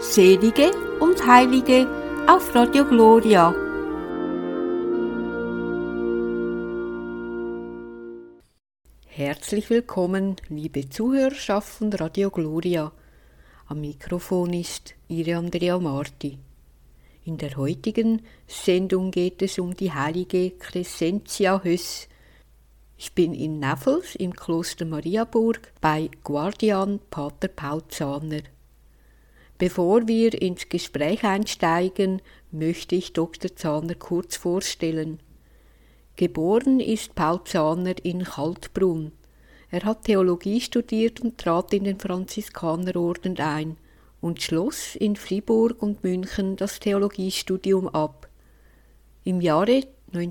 Selige und Heilige auf Radio Gloria. Herzlich willkommen, liebe Zuhörerschaft von Radio Gloria. Am Mikrofon ist Ihre Andrea Marti. In der heutigen Sendung geht es um die heilige Crescentia Höss. Ich bin in Näffels im Kloster Mariaburg bei Guardian Pater Paul Zahner. Bevor wir ins Gespräch einsteigen, möchte ich Dr. Zahner kurz vorstellen. Geboren ist Paul Zahner in Kaltbrunn. Er hat Theologie studiert und trat in den Franziskanerorden ein und schloss in Fribourg und München das Theologiestudium ab. Im Jahre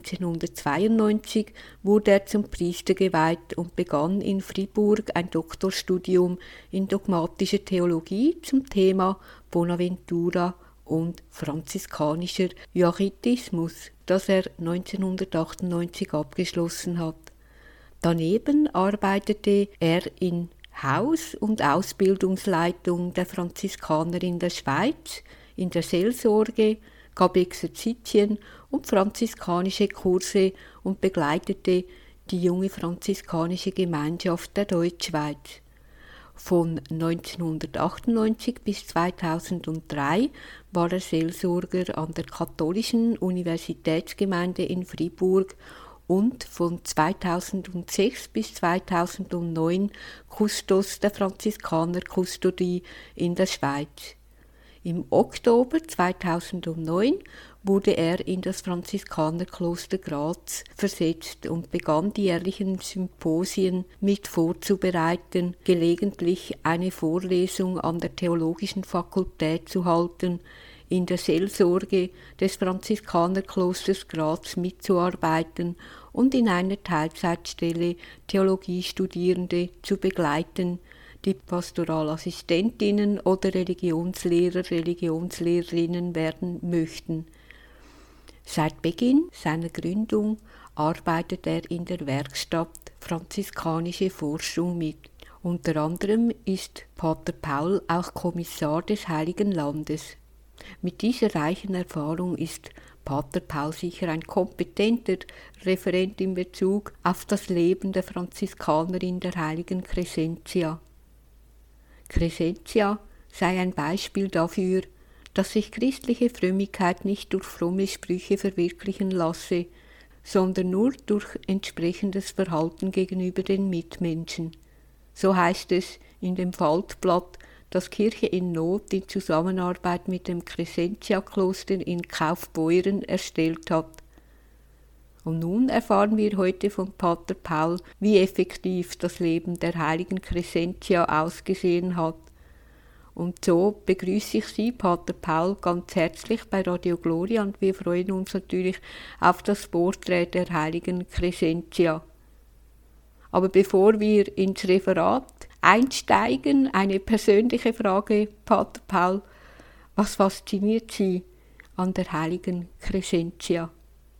1992 wurde er zum Priester geweiht und begann in Fribourg ein Doktorstudium in dogmatischer Theologie zum Thema Bonaventura und franziskanischer Joachitismus, das er 1998 abgeschlossen hat. Daneben arbeitete er in Haus- und Ausbildungsleitung der Franziskaner in der Schweiz, in der Seelsorge, gab Exerzitien und franziskanische Kurse und begleitete die junge franziskanische Gemeinschaft der Deutschschweiz. Von 1998 bis 2003 war er Seelsorger an der Katholischen Universitätsgemeinde in Fribourg und von 2006 bis 2009 Kustos der Franziskanerkustodie in der Schweiz. Im Oktober 2009 wurde er in das Franziskanerkloster Graz versetzt und begann die jährlichen Symposien mit vorzubereiten, gelegentlich eine Vorlesung an der Theologischen Fakultät zu halten, in der Seelsorge des Franziskanerklosters Graz mitzuarbeiten und in einer Teilzeitstelle Theologiestudierende zu begleiten, die Pastoralassistentinnen oder Religionslehrer, Religionslehrerinnen werden möchten. Seit Beginn seiner Gründung arbeitet er in der Werkstatt Franziskanische Forschung mit. Unter anderem ist Pater Paul auch Kommissar des Heiligen Landes. Mit dieser reichen Erfahrung ist Pater Paul sicher ein kompetenter Referent in Bezug auf das Leben der Franziskaner in der heiligen Crescentia. Crescentia sei ein Beispiel dafür, dass sich christliche Frömmigkeit nicht durch fromme Sprüche verwirklichen lasse, sondern nur durch entsprechendes Verhalten gegenüber den Mitmenschen. So heißt es in dem Faltblatt, das Kirche in Not in Zusammenarbeit mit dem Crescentia-Kloster in Kaufbeuren erstellt hat. Und nun erfahren wir heute von Pater Paul, wie effektiv das Leben der heiligen Crescentia ausgesehen hat. Und so begrüße ich Sie, Pater Paul, ganz herzlich bei Radio Gloria und wir freuen uns natürlich auf das Porträt der heiligen Crescentia. Aber bevor wir ins Referat einsteigen, eine persönliche Frage, Pater Paul. Was fasziniert Sie an der heiligen Crescentia?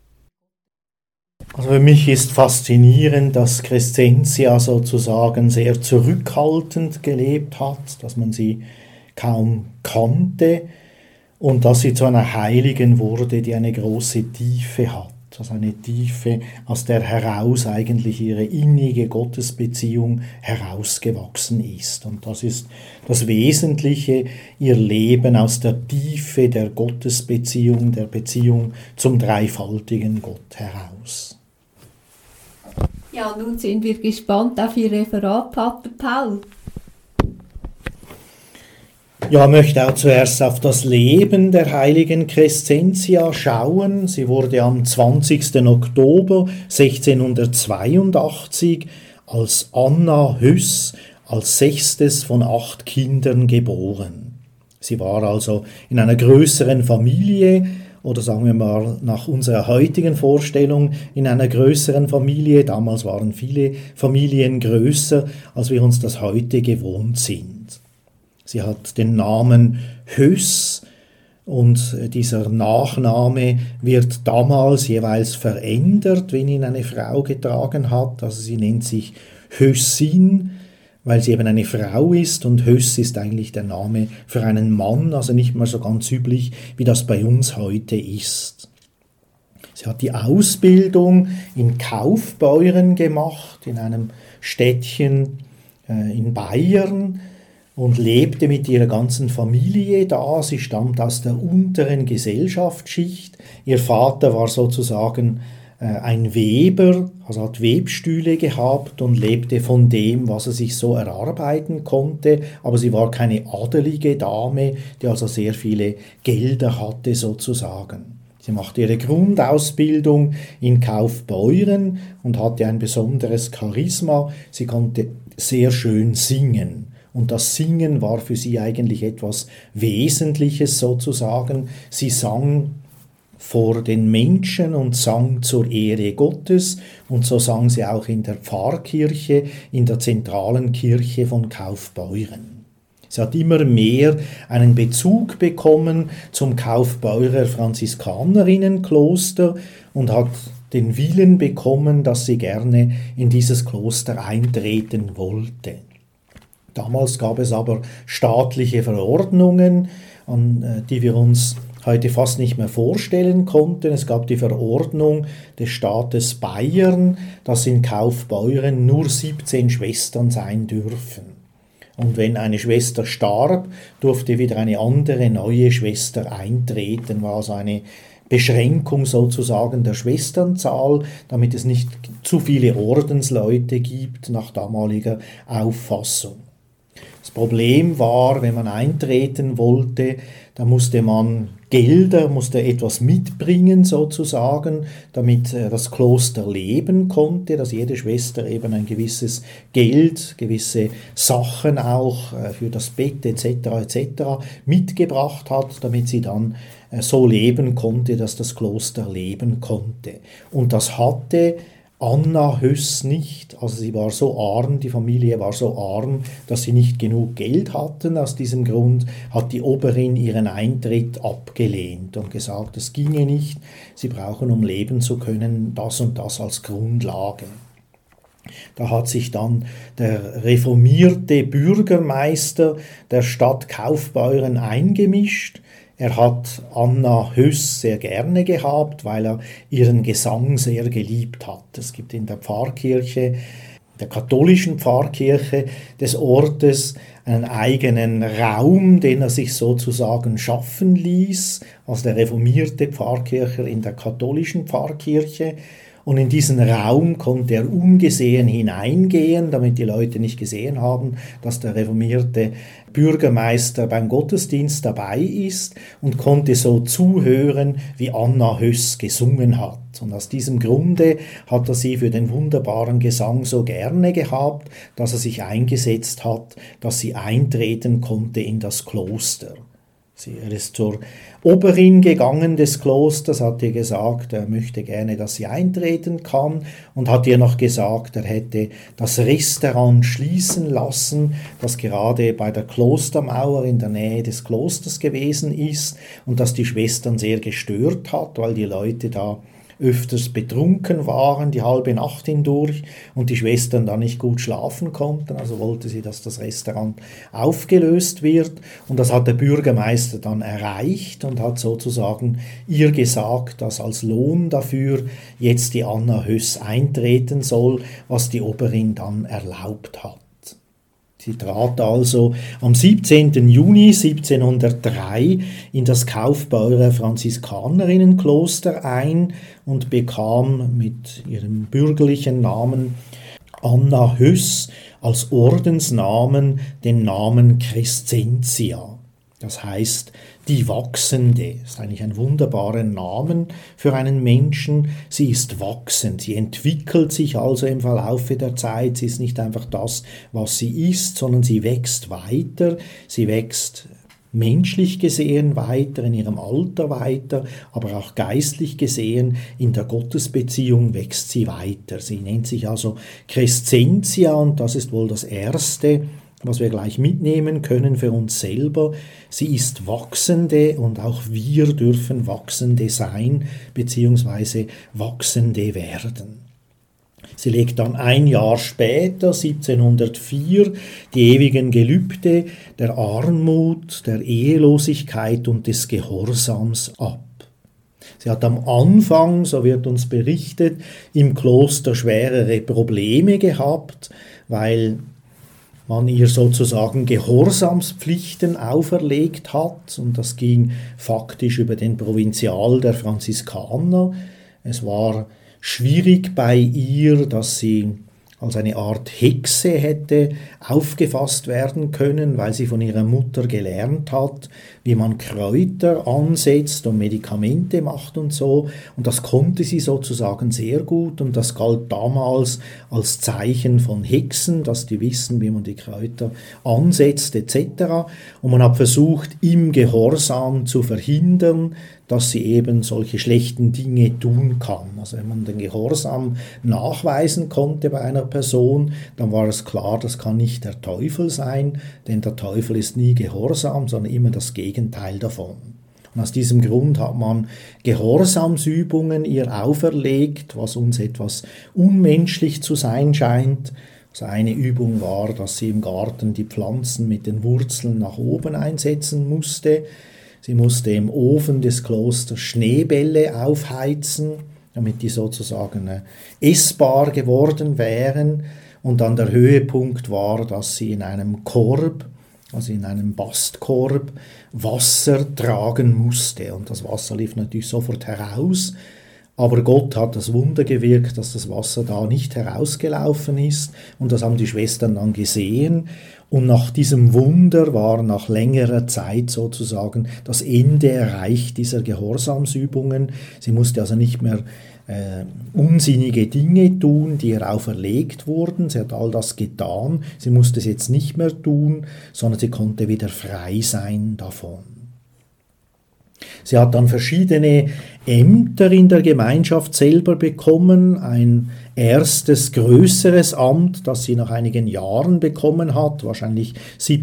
Also für mich ist faszinierend, dass Crescentia sozusagen sehr zurückhaltend gelebt hat, dass man sie kaum kannte und dass sie zu einer Heiligen wurde, die eine große Tiefe hat. Also eine Tiefe, aus der heraus eigentlich ihre innige Gottesbeziehung herausgewachsen ist. Und das ist das Wesentliche, ihr Leben aus der Tiefe der Gottesbeziehung, der Beziehung zum dreifaltigen Gott heraus. Ja, nun sind wir gespannt auf Ihr Referat, Pater Paul. Ja, ich möchte auch zuerst auf das Leben der heiligen Crescentia schauen. Sie wurde am 20. Oktober 1682 als Anna Höss als 6. von 8 Kindern geboren. Sie war also in einer größeren Familie, oder sagen wir mal nach unserer heutigen Vorstellung in einer größeren Familie. Damals waren viele Familien größer, als wir uns das heute gewohnt sind. Sie hat den Namen Höss und dieser Nachname wird damals jeweils verändert, wenn ihn eine Frau getragen hat. Also sie nennt sich Hössin weil sie eben eine Frau ist und Höss ist eigentlich der Name für einen Mann, also nicht mal so ganz üblich, wie das bei uns heute ist. Sie hat die Ausbildung in Kaufbeuren gemacht, in einem Städtchen in Bayern, und lebte mit ihrer ganzen Familie da. Sie stammt aus der unteren Gesellschaftsschicht. Ihr Vater war sozusagen ein Weber, also hat Webstühle gehabt und lebte von dem, was er sich so erarbeiten konnte. Aber sie war keine adelige Dame, die also sehr viele Gelder hatte sozusagen. Sie machte ihre Grundausbildung in Kaufbeuren und hatte ein besonderes Charisma. Sie konnte sehr schön singen. Und das Singen war für sie eigentlich etwas Wesentliches sozusagen. Sie sang vor den Menschen und sang zur Ehre Gottes, und so sang sie auch in der Pfarrkirche, in der zentralen Kirche von Kaufbeuren. Sie hat immer mehr einen Bezug bekommen zum Kaufbeurer Franziskanerrinnenkloster und hat den Willen bekommen, dass sie gerne in dieses Kloster eintreten wollte. Damals gab es aber staatliche Verordnungen, an die wir uns heute fast nicht mehr vorstellen konnten. Es gab die Verordnung des Staates Bayern, dass in Kaufbeuren nur 17 Schwestern sein dürfen. Und wenn eine Schwester starb, durfte wieder eine andere, neue Schwester eintreten, war also eine Beschränkung sozusagen der Schwesternzahl, damit es nicht zu viele Ordensleute gibt nach damaliger Auffassung. Das Problem war, wenn man eintreten wollte, da musste man musste etwas mitbringen sozusagen, damit das Kloster leben konnte, dass jede Schwester eben ein gewisses Geld, gewisse Sachen auch für das Bett etc. mitgebracht hat, damit sie dann so leben konnte, dass das Kloster leben konnte. Und das hatte Anna Höss nicht, also sie war so arm, die Familie war so arm, dass sie nicht genug Geld hatten. Aus diesem Grund hat die Oberin ihren Eintritt abgelehnt und gesagt, es ginge nicht, sie brauchen, um leben zu können, das und das als Grundlage. Da hat sich dann der reformierte Bürgermeister der Stadt Kaufbeuren eingemischt. Er hat Anna Höss sehr gerne gehabt, weil er ihren Gesang sehr geliebt hat. Es gibt in der Pfarrkirche, der katholischen Pfarrkirche des Ortes, einen eigenen Raum, den er sich sozusagen schaffen ließ, als der reformierte Pfarrkircher in der katholischen Pfarrkirche. Und in diesen Raum konnte er ungesehen hineingehen, damit die Leute nicht gesehen haben, dass der reformierte Bürgermeister beim Gottesdienst dabei ist, und konnte so zuhören, wie Anna Höss gesungen hat. Und aus diesem Grunde hat er sie für den wunderbaren Gesang so gerne gehabt, dass er sich eingesetzt hat, dass sie eintreten konnte in das Kloster. Er ist zur Oberin gegangen des Klosters, hat ihr gesagt, er möchte gerne, dass sie eintreten kann, und hat ihr noch gesagt, er hätte das Restaurant schließen lassen, das gerade bei der Klostermauer in der Nähe des Klosters gewesen ist und das die Schwestern sehr gestört hat, weil die Leute da öfters betrunken waren, die halbe Nacht hindurch, und die Schwestern da nicht gut schlafen konnten. Also wollte sie, dass das Restaurant aufgelöst wird. Und das hat der Bürgermeister dann erreicht und hat sozusagen ihr gesagt, dass als Lohn dafür jetzt die Anna Höss eintreten soll, was die Oberin dann erlaubt hat. Sie trat also am 17. Juni 1703 in das Kaufbeurer Franziskanerinnenkloster ein und bekam mit ihrem bürgerlichen Namen Anna Höss als Ordensnamen den Namen Crescentia. Das heißt, die Wachsende. Das ist eigentlich ein wunderbarer Name für einen Menschen. Sie ist wachsend, sie entwickelt sich also im Verlaufe der Zeit. Sie ist nicht einfach das, was sie ist, sondern sie wächst weiter. Sie wächst menschlich gesehen weiter, in ihrem Alter weiter, aber auch geistlich gesehen in der Gottesbeziehung wächst sie weiter. Sie nennt sich also Crescentia, und das ist wohl das Erste, was wir gleich mitnehmen können für uns selber. Sie ist wachsende, und auch wir dürfen wachsende sein, beziehungsweise wachsende werden. Sie legt dann ein Jahr später, 1704, die ewigen Gelübde der Armut, der Ehelosigkeit und des Gehorsams ab. Sie hat am Anfang, so wird uns berichtet, im Kloster schwerere Probleme gehabt, weil man ihr sozusagen Gehorsamspflichten auferlegt hat, und das ging faktisch über den Provinzial der Franziskaner. Es war schwierig bei ihr, dass sie als eine Art Hexe hätte aufgefasst werden können, weil sie von ihrer Mutter gelernt hat, wie man Kräuter ansetzt und Medikamente macht und so. Und das konnte sie sozusagen sehr gut, und das galt damals als Zeichen von Hexen, dass die wissen, wie man die Kräuter ansetzt etc. Und man hat versucht, im Gehorsam zu verhindern, dass sie eben solche schlechten Dinge tun kann. Also wenn man den Gehorsam nachweisen konnte bei einer Person, dann war es klar, das kann nicht der Teufel sein, denn der Teufel ist nie gehorsam, sondern immer das Gegenteil davon. Und aus diesem Grund hat man Gehorsamsübungen ihr auferlegt, was uns etwas unmenschlich zu sein scheint. Also eine Übung war, dass sie im Garten die Pflanzen mit den Wurzeln nach oben einsetzen musste. Sie musste im Ofen des Klosters Schneebälle aufheizen, damit die sozusagen essbar geworden wären. Und dann der Höhepunkt war, dass sie in einem Korb, also in einem Bastkorb, Wasser tragen musste. Und das Wasser lief natürlich sofort heraus. Aber Gott hat das Wunder gewirkt, dass das Wasser da nicht herausgelaufen ist. Und das haben die Schwestern dann gesehen. Und nach diesem Wunder war nach längerer Zeit sozusagen das Ende erreicht dieser Gehorsamsübungen. Sie musste also nicht mehr unsinnige Dinge tun, die ihr auferlegt wurden. Sie hat all das getan. Sie musste es jetzt nicht mehr tun, sondern sie konnte wieder frei sein davon. Sie hat dann verschiedene Ämter in der Gemeinschaft selber bekommen. Ein erstes größeres Amt, das sie nach einigen Jahren bekommen hat, wahrscheinlich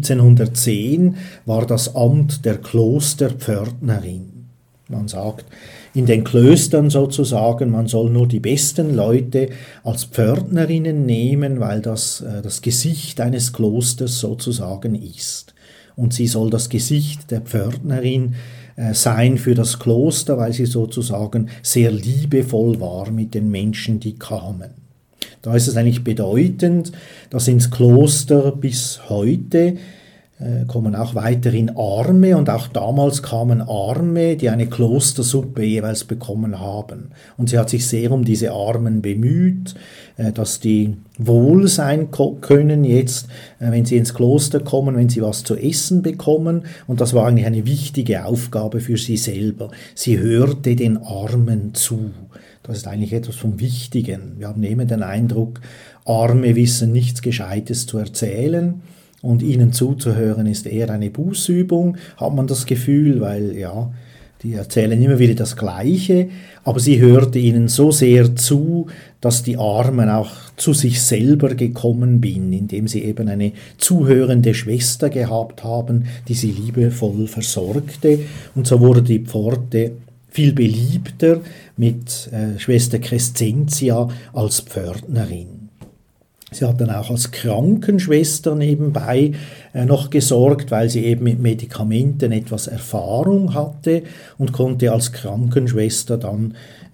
1710, war das Amt der Klosterpförtnerin. Man sagt in den Klöstern sozusagen, man soll nur die besten Leute als Pförtnerinnen nehmen, weil das das Gesicht eines Klosters sozusagen ist. Und sie soll das Gesicht der Pförtnerin sein für das Kloster, weil sie sozusagen sehr liebevoll war mit den Menschen, die kamen. Da ist es eigentlich bedeutend, dass ins Kloster bis heute kommen auch weiterhin Arme, und auch damals kamen Arme, die eine Klostersuppe jeweils bekommen haben. Und sie hat sich sehr um diese Armen bemüht, dass die wohl sein können jetzt, wenn sie ins Kloster kommen, wenn sie was zu essen bekommen. Und das war eigentlich eine wichtige Aufgabe für sie selber. Sie hörte den Armen zu. Das ist eigentlich etwas vom Wichtigen. Wir haben immer den Eindruck, Arme wissen nichts Gescheites zu erzählen. Und ihnen zuzuhören ist eher eine Bußübung, hat man das Gefühl, weil ja, die erzählen immer wieder das Gleiche, aber sie hörte ihnen so sehr zu, dass die Armen auch zu sich selber gekommen bin, indem sie eben eine zuhörende Schwester gehabt haben, die sie liebevoll versorgte. Und so wurde die Pforte viel beliebter mit Schwester Crescentia als Pförtnerin. Sie hat dann auch als Krankenschwester nebenbei noch gesorgt, weil sie eben mit Medikamenten etwas Erfahrung hatte und konnte als Krankenschwester dann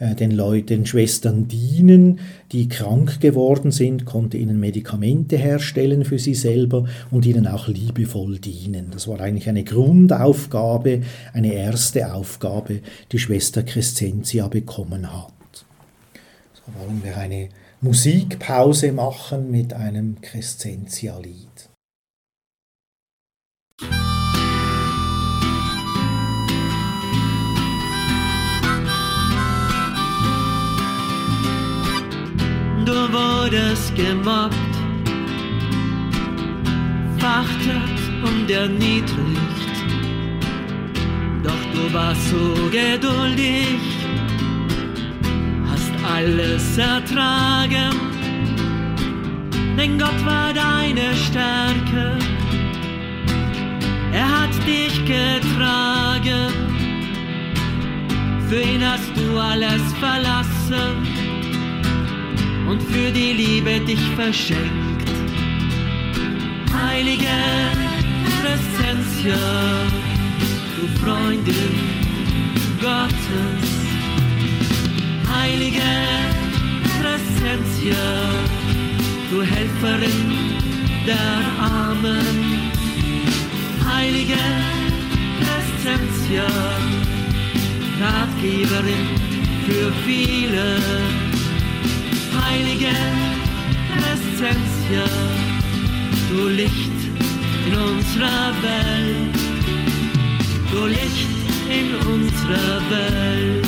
den Schwestern dienen, die krank geworden sind, konnte ihnen Medikamente herstellen für sie selber und ihnen auch liebevoll dienen. Das war eigentlich eine Grundaufgabe, eine erste Aufgabe, die Schwester Crescentia bekommen hat. So wollen wir eine Musikpause machen mit einem Crescentia-Lied. Du wurdest gemobbt, verachtet und erniedrigt, doch du warst so geduldig, alles ertragen, denn Gott war deine Stärke, er hat dich getragen, für ihn hast du alles verlassen und für die Liebe dich verschenkt. Heilige Crescentia, du Freundin Gottes. Heilige Crescentia, du Helferin der Armen. Heilige Crescentia, Ratgeberin für viele. Heilige Crescentia, du Licht in unserer Welt, du Licht in unserer Welt.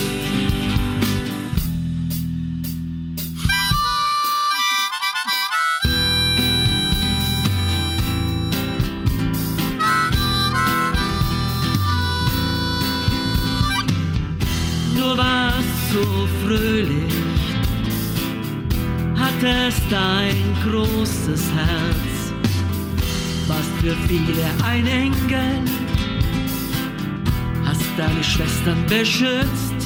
Du warst so fröhlich, hattest ein großes Herz, warst für viele ein Engel, hast deine Schwestern beschützt.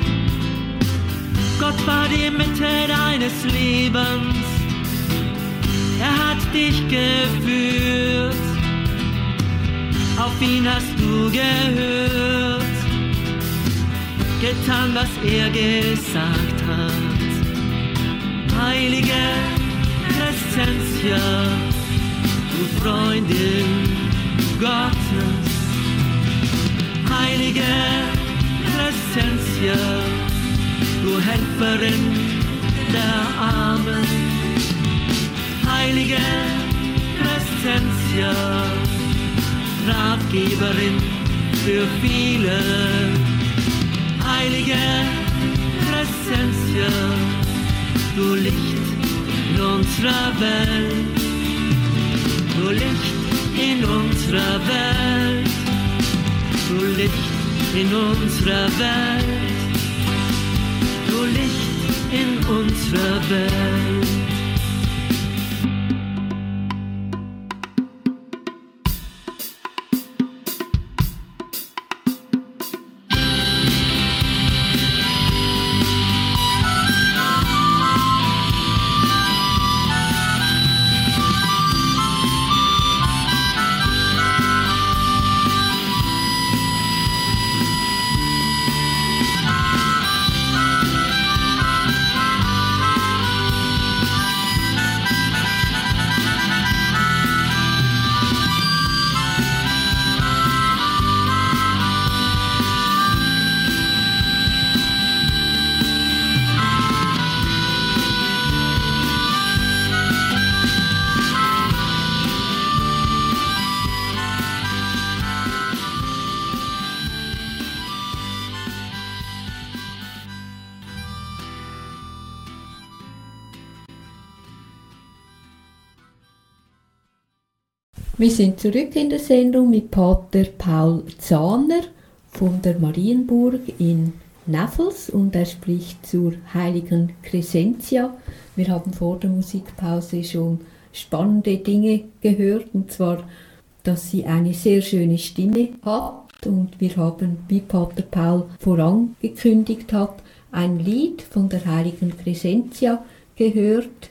Gott war die Mitte deines Lebens, er hat dich geführt, auf ihn hast du gehört, getan, was er gesagt hat. Heilige Crescentia, du Freundin Gottes. Heilige Crescentia, du Helferin der Armen. Heilige Crescentia, Ratgeberin für viele. Heilige Crescentia, du Licht in unserer Welt, du Licht in unserer Welt, du Licht in unserer Welt, du Licht in unserer Welt. Wir sind zurück in der Sendung mit Pater Paul Zahner von der Marienburg in Näffels und er spricht zur heiligen Crescentia. Wir haben vor der Musikpause schon spannende Dinge gehört, und zwar, dass sie eine sehr schöne Stimme hat, und wir haben, wie Pater Paul vorangekündigt hat, ein Lied von der heiligen Crescentia gehört,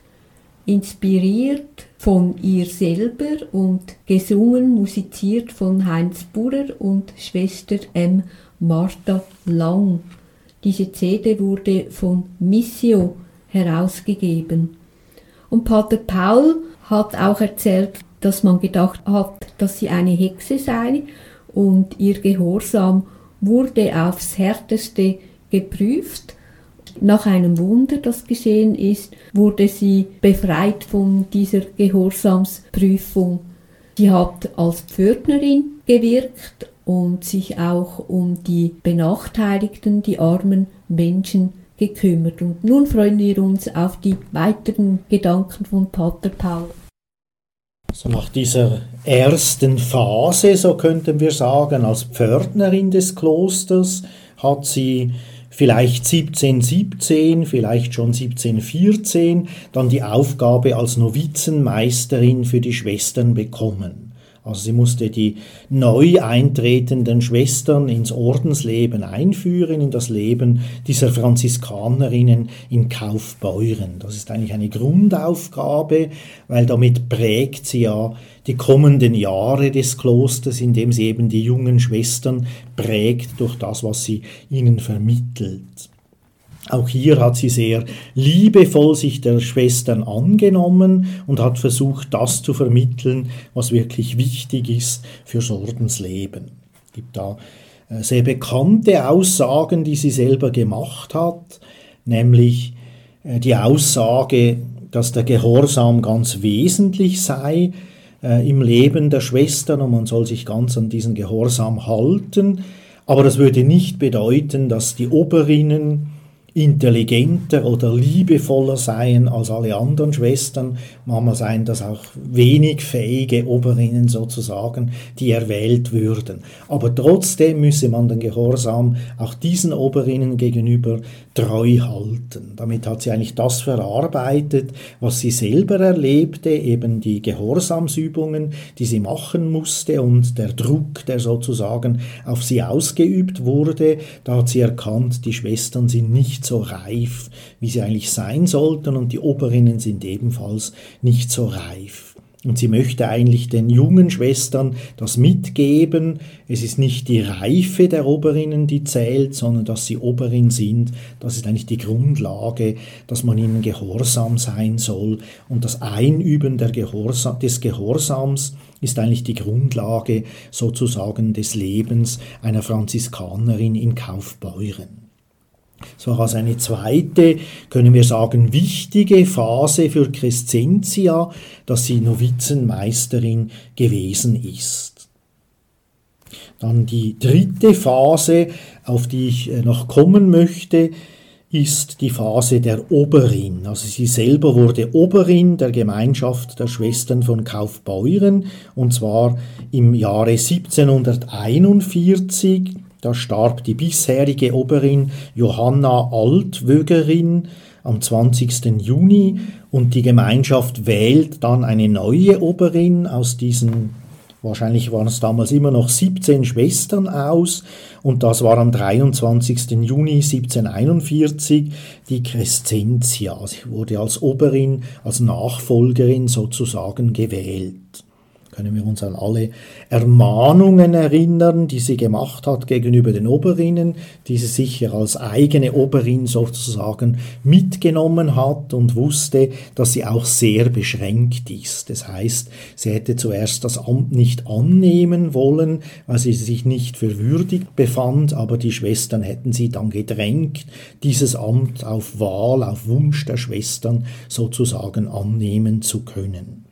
inspiriert von ihr selber und gesungen, musiziert von Heinz Burrer und Schwester M. Martha Lang. Diese CD wurde von Missio herausgegeben. Und Pater Paul hat auch erzählt, dass man gedacht hat, dass sie eine Hexe sei, und ihr Gehorsam wurde aufs Härteste geprüft. Nach einem Wunder, das geschehen ist, wurde sie befreit von dieser Gehorsamsprüfung. Sie hat als Pförtnerin gewirkt und sich auch um die Benachteiligten, die armen Menschen gekümmert. Und nun freuen wir uns auf die weiteren Gedanken von Pater Paul. So nach dieser ersten Phase, so könnten wir sagen, als Pförtnerin des Klosters, hat sie vielleicht 1717, vielleicht schon 1714, dann die Aufgabe als Novizenmeisterin für die Schwestern bekommen. Also sie musste die neu eintretenden Schwestern ins Ordensleben einführen, in das Leben dieser Franziskanerinnen in Kaufbeuren. Das ist eigentlich eine Grundaufgabe, weil damit prägt sie ja die kommenden Jahre des Klosters, indem sie eben die jungen Schwestern prägt durch das, was sie ihnen vermittelt. Auch hier hat sie sehr liebevoll sich der Schwestern angenommen und hat versucht, das zu vermitteln, was wirklich wichtig ist fürs Ordensleben. Es gibt da sehr bekannte Aussagen, die sie selber gemacht hat, nämlich die Aussage, dass der Gehorsam ganz wesentlich sei im Leben der Schwestern und man soll sich ganz an diesen Gehorsam halten, aber das würde nicht bedeuten, dass die Oberinnen intelligenter oder liebevoller seien als alle anderen Schwestern. Manchmal seien das auch wenig fähige Oberinnen sozusagen, die erwählt würden. Aber trotzdem müsse man den Gehorsam auch diesen Oberinnen gegenüber treu halten. Damit hat sie eigentlich das verarbeitet, was sie selber erlebte, eben die Gehorsamsübungen, die sie machen musste und der Druck, der sozusagen auf sie ausgeübt wurde. Da hat sie erkannt, die Schwestern sind nicht so reif, wie sie eigentlich sein sollten und die Oberinnen sind ebenfalls nicht so reif. Und sie möchte eigentlich den jungen Schwestern das mitgeben. Es ist nicht die Reife der Oberinnen, die zählt, sondern dass sie Oberin sind. Das ist eigentlich die Grundlage, dass man ihnen gehorsam sein soll. Und das Einüben des Gehorsams ist eigentlich die Grundlage sozusagen des Lebens einer Franziskanerin in Kaufbeuren. Es war also eine zweite, können wir sagen, wichtige Phase für Crescentia, dass sie Novizenmeisterin gewesen ist. Dann die dritte Phase, auf die ich noch kommen möchte, ist die Phase der Oberin. Also sie selber wurde Oberin der Gemeinschaft der Schwestern von Kaufbeuren und zwar im Jahre 1741. Da starb die bisherige Oberin Johanna Altwögerin am 20. Juni und die Gemeinschaft wählt dann eine neue Oberin aus diesen, wahrscheinlich waren es damals immer noch 17 Schwestern aus und das war am 23. Juni 1741 die Crescentia. Sie wurde als Oberin, als Nachfolgerin sozusagen gewählt. Können wir uns an alle Ermahnungen erinnern, die sie gemacht hat gegenüber den Oberinnen, die sie sicher als eigene Oberin sozusagen mitgenommen hat und wusste, dass sie auch sehr beschränkt ist. Das heißt, sie hätte zuerst das Amt nicht annehmen wollen, weil sie sich nicht für würdig befand, aber die Schwestern hätten sie dann gedrängt, dieses Amt auf Wahl, auf Wunsch der Schwestern sozusagen annehmen zu können.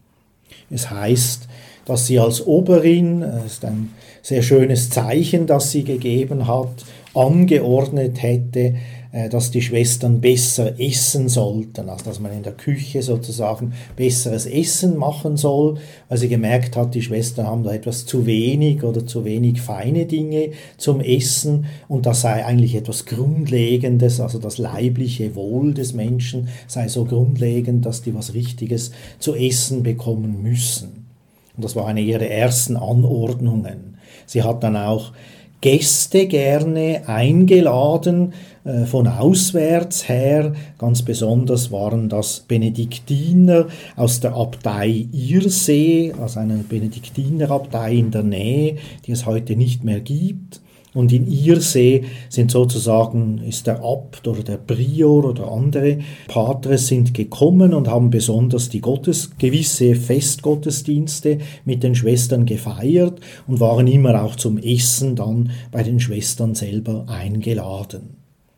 Es heißt, dass sie als Oberin, das ist ein sehr schönes Zeichen, das sie gegeben hat, angeordnet hätte, dass die Schwestern besser essen sollten, also dass man in der Küche sozusagen besseres Essen machen soll, weil sie gemerkt hat, die Schwestern haben da etwas zu wenig oder zu wenig feine Dinge zum Essen und das sei eigentlich etwas Grundlegendes, also das leibliche Wohl des Menschen sei so grundlegend, dass die was Richtiges zu essen bekommen müssen. Und das war eine ihrer ersten Anordnungen. Sie hat dann auch Gäste gerne eingeladen von auswärts her. Ganz besonders waren das Benediktiner aus der Abtei Irsee, also einer Benediktinerabtei in der Nähe, die es heute nicht mehr gibt. Und in Irsee sind sozusagen, ist der Abt oder der Prior oder andere Patres sind gekommen und haben besonders die gewisse Festgottesdienste mit den Schwestern gefeiert und waren immer auch zum Essen dann bei den Schwestern selber eingeladen.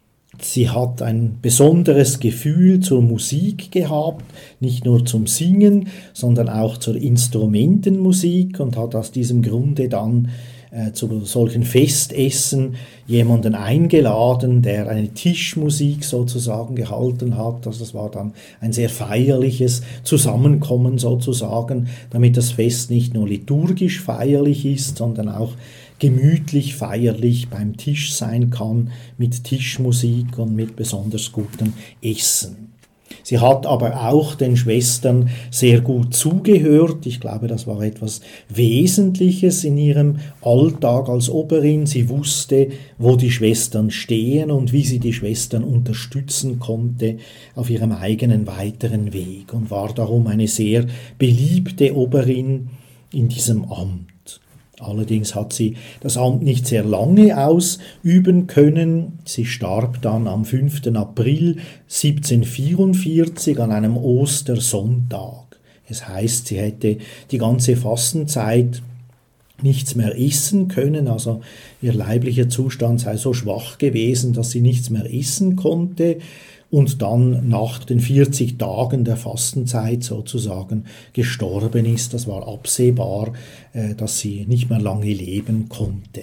Sie hat ein besonderes Gefühl zur Musik gehabt, nicht nur zum Singen, sondern auch zur Instrumentenmusik und hat aus diesem Grunde dann zu solchen Festessen jemanden eingeladen, der eine Tischmusik sozusagen gehalten hat. Also das war dann ein sehr feierliches Zusammenkommen sozusagen, damit das Fest nicht nur liturgisch feierlich ist, sondern auch gemütlich feierlich beim Tisch sein kann mit Tischmusik und mit besonders gutem Essen. Sie hat aber auch den Schwestern sehr gut zugehört. Ich glaube, das war etwas Wesentliches in ihrem Alltag als Oberin. Sie wusste, wo die Schwestern stehen und wie sie die Schwestern unterstützen konnte auf ihrem eigenen weiteren Weg und war darum eine sehr beliebte Oberin in diesem Amt. Allerdings hat sie das Amt nicht sehr lange ausüben können. Sie starb dann am 5. April 1744 an einem Ostersonntag. Es heißt, sie hätte die ganze Fastenzeit nichts mehr essen können, also ihr leiblicher Zustand sei so schwach gewesen, dass sie nichts mehr essen konnte und dann nach den 40 Tagen der Fastenzeit sozusagen gestorben ist. Das war absehbar, dass sie nicht mehr lange leben konnte.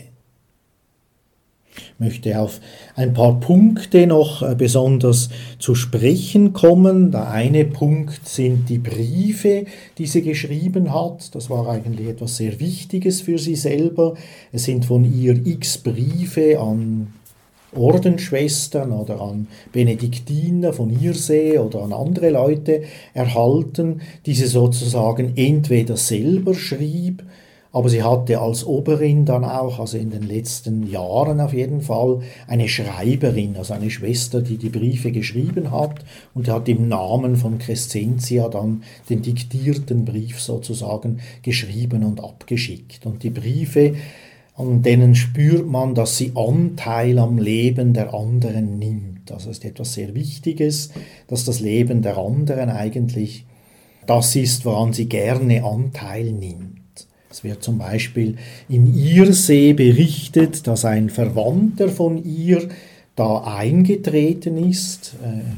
Ich möchte auf ein paar Punkte noch besonders zu sprechen kommen. Der eine Punkt sind die Briefe, die sie geschrieben hat. Das war eigentlich etwas sehr Wichtiges für sie selber. Es sind von ihr x Briefe an Ordensschwestern oder an Benediktiner von Hirsee oder an andere Leute erhalten, die sie sozusagen entweder selber schrieb, aber sie hatte als Oberin dann auch, also in den letzten Jahren auf jeden Fall, eine Schreiberin, also eine Schwester, die die Briefe geschrieben hat und die hat im Namen von Crescentia dann den diktierten Brief sozusagen geschrieben und abgeschickt. Und die Briefe, an denen spürt man, dass sie Anteil am Leben der anderen nimmt. Also es ist etwas sehr Wichtiges, dass das Leben der anderen eigentlich das ist, woran sie gerne Anteil nimmt. Es wird zum Beispiel in Irsee berichtet, dass ein Verwandter von ihr da eingetreten ist,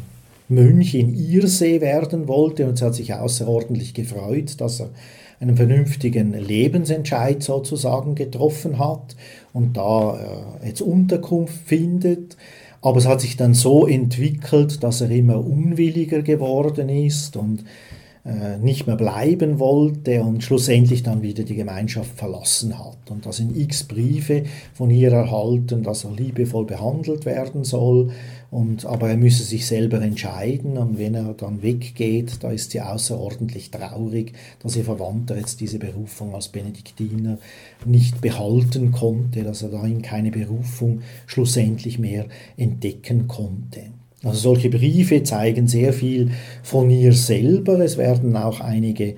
Mönch in Irsee werden wollte und sie hat sich außerordentlich gefreut, dass er einen vernünftigen Lebensentscheid sozusagen getroffen hat und da jetzt Unterkunft findet. Aber es hat sich dann so entwickelt, dass er immer unwilliger geworden ist und nicht mehr bleiben wollte und schlussendlich dann wieder die Gemeinschaft verlassen hat. Und da sind x Briefe von ihr erhalten, dass er liebevoll behandelt werden soll, aber er müsse sich selber entscheiden und wenn er dann weggeht, da ist sie außerordentlich traurig, dass ihr Verwandter jetzt diese Berufung als Benediktiner nicht behalten konnte, dass er dahin keine Berufung schlussendlich mehr entdecken konnte. Also solche Briefe zeigen sehr viel von ihr selber. Es werden auch einige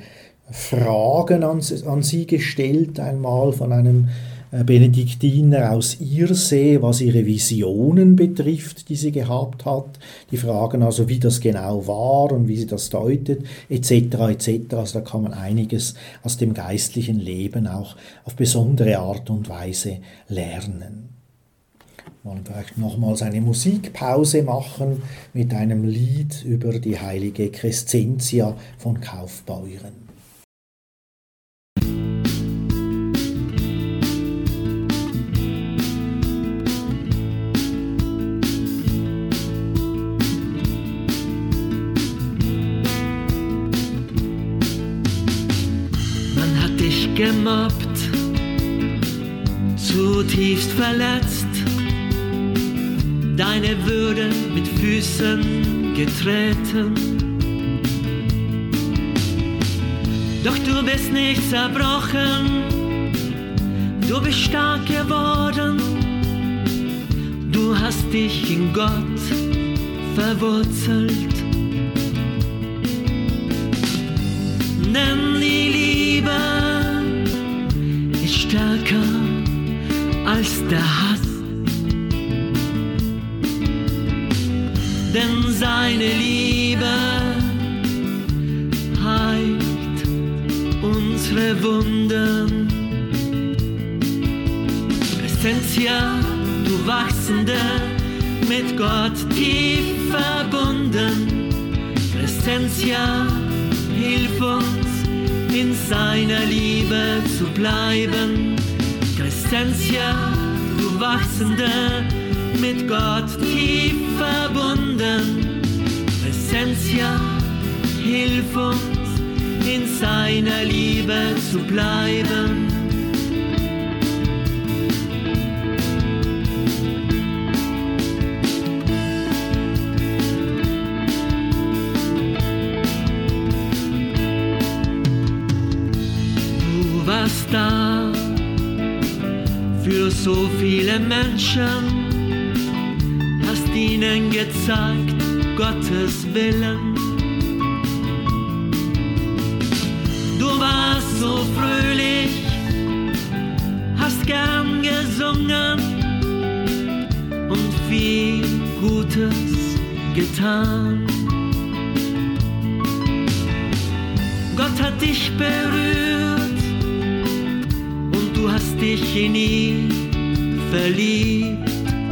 Fragen an sie gestellt, einmal von einem Benediktiner aus Irsee, was ihre Visionen betrifft, die sie gehabt hat. Die Fragen also, wie das genau war und wie sie das deutet, etc. etc. Also da kann man einiges aus dem geistlichen Leben auch auf besondere Art und Weise lernen. Wir wollen vielleicht nochmals eine Musikpause machen mit einem Lied über die heilige Crescentia von Kaufbeuren. Man hat dich gemobbt, zutiefst verletzt, deine Würde mit Füßen getreten. Doch du bist nicht zerbrochen, du bist stark geworden, du hast dich in Gott verwurzelt. Denn die Liebe ist stärker als der Hass. Denn seine Liebe heilt unsere Wunden. Crescentia, du Wachsende, mit Gott tief verbunden. Crescentia, hilf uns, in seiner Liebe zu bleiben. Crescentia, du Wachsende, mit Gott tief verbunden. Crescentia, hilf uns, in seiner Liebe zu bleiben. so viele Menschen, hast ihnen gezeigt Gottes Willen. Du warst so fröhlich, hast gern gesungen und viel Gutes getan. Gott hat dich berührt und du hast dich in ihn verliebt.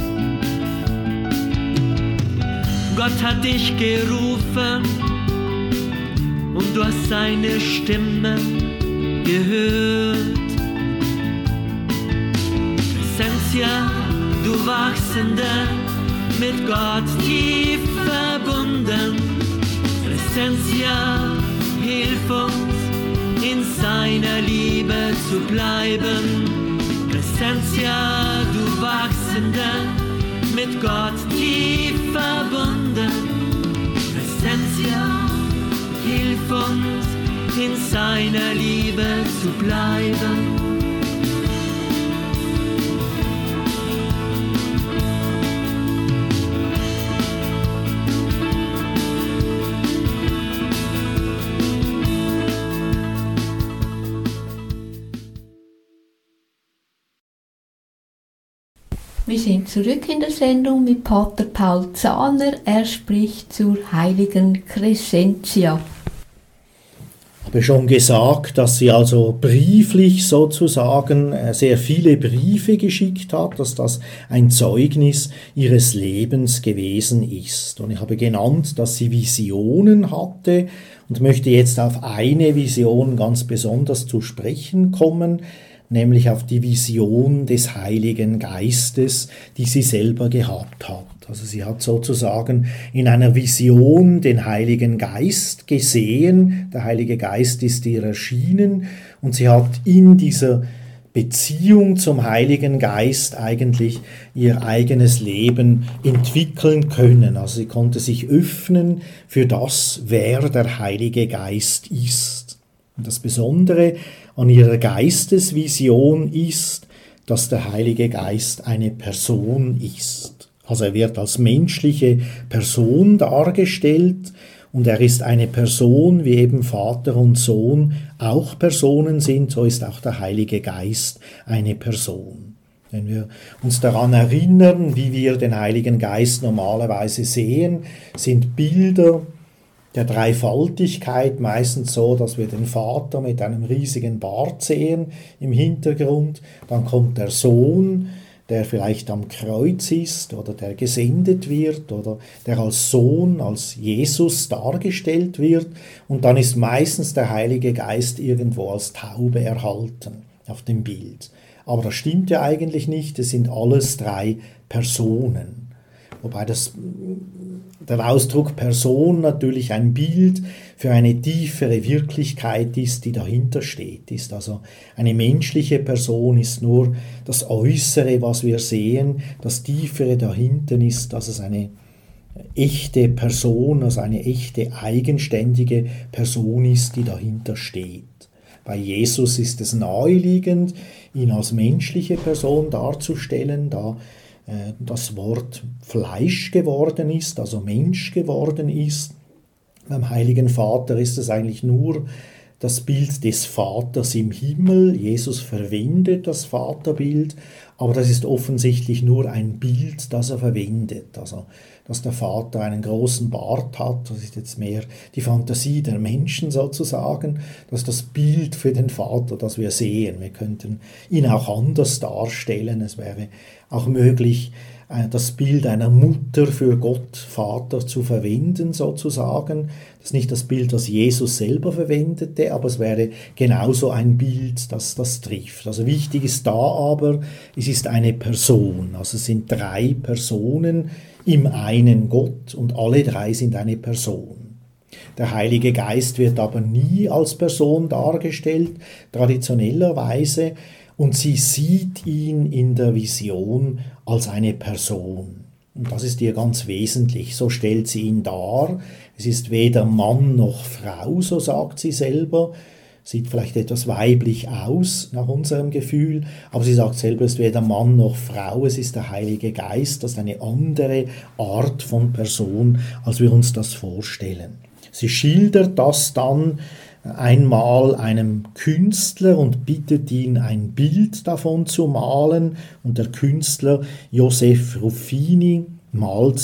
Gott hat dich gerufen und du hast seine Stimme gehört. Crescentia, du Wachsende, mit Gott tief verbunden. Crescentia, hilf uns, in seiner Liebe zu bleiben. Crescentia, du Wachsende, mit Gott tief verbunden. Crescentia, hilf uns, in seiner Liebe zu bleiben. Wir sind zurück in der Sendung mit Pater Paul Zahner. Er spricht zur heiligen Crescentia. Ich habe schon gesagt, dass sie also brieflich sozusagen sehr viele Briefe geschickt hat, dass das ein Zeugnis ihres Lebens gewesen ist. Und ich habe genannt, dass sie Visionen hatte und möchte jetzt auf eine Vision ganz besonders zu sprechen kommen, nämlich auf die Vision des Heiligen Geistes, die sie selber gehabt hat. Also sie hat sozusagen in einer Vision den Heiligen Geist gesehen, der Heilige Geist ist ihr erschienen und sie hat in dieser Beziehung zum Heiligen Geist eigentlich ihr eigenes Leben entwickeln können. Also sie konnte sich öffnen für das, wer der Heilige Geist ist. Und das Besondere an ihrer Geistesvision ist, dass der Heilige Geist eine Person ist. Also er wird als menschliche Person dargestellt und er ist eine Person, wie eben Vater und Sohn auch Personen sind, so ist auch der Heilige Geist eine Person. Wenn wir uns daran erinnern, wie wir den Heiligen Geist normalerweise sehen, sind Bilder der Dreifaltigkeit meistens so, dass wir den Vater mit einem riesigen Bart sehen im Hintergrund, dann kommt der Sohn, der vielleicht am Kreuz ist oder der gesendet wird oder der als Sohn, als Jesus dargestellt wird und dann ist meistens der Heilige Geist irgendwo als Taube erhalten auf dem Bild. Aber das stimmt ja eigentlich nicht, es sind alles drei Personen. Wobei der Ausdruck Person natürlich ein Bild für eine tiefere Wirklichkeit ist, die dahinter steht. Ist also eine menschliche Person ist nur das Äußere, was wir sehen. Das Tiefere dahinter ist, dass es eine echte Person, also eine echte eigenständige Person ist, die dahinter steht. Bei Jesus ist es naheliegend, ihn als menschliche Person darzustellen, da das Wort Fleisch geworden ist, also Mensch geworden ist. Beim Heiligen Vater ist es eigentlich nur das Bild des Vaters im Himmel. Jesus verwendet das Vaterbild, aber das ist offensichtlich nur ein Bild, das er verwendet. Also, dass der Vater einen großen Bart hat, das ist jetzt mehr die Fantasie der Menschen sozusagen, das ist das Bild für den Vater, das wir sehen. Wir könnten ihn auch anders darstellen. Es wäre auch möglich, das Bild einer Mutter für Gott, Vater zu verwenden sozusagen. Das ist nicht das Bild, das Jesus selber verwendete, aber es wäre genauso ein Bild, das das trifft. Also wichtig ist da aber, es ist eine Person. Also es sind drei Personen im einen Gott und alle drei sind eine Person. Der Heilige Geist wird aber nie als Person dargestellt, traditionellerweise, und sie sieht ihn in der Vision als eine Person. Und das ist ihr ganz wesentlich. So stellt sie ihn dar. Es ist weder Mann noch Frau, so sagt sie selber. sieht vielleicht etwas weiblich aus nach unserem Gefühl, aber sie sagt selber, es ist weder Mann noch Frau, es ist der Heilige Geist, das ist eine andere Art von Person, als wir uns das vorstellen. Sie schildert das dann einmal einem Künstler und bittet ihn, ein Bild davon zu malen, und der Künstler Joseph Ruffini malt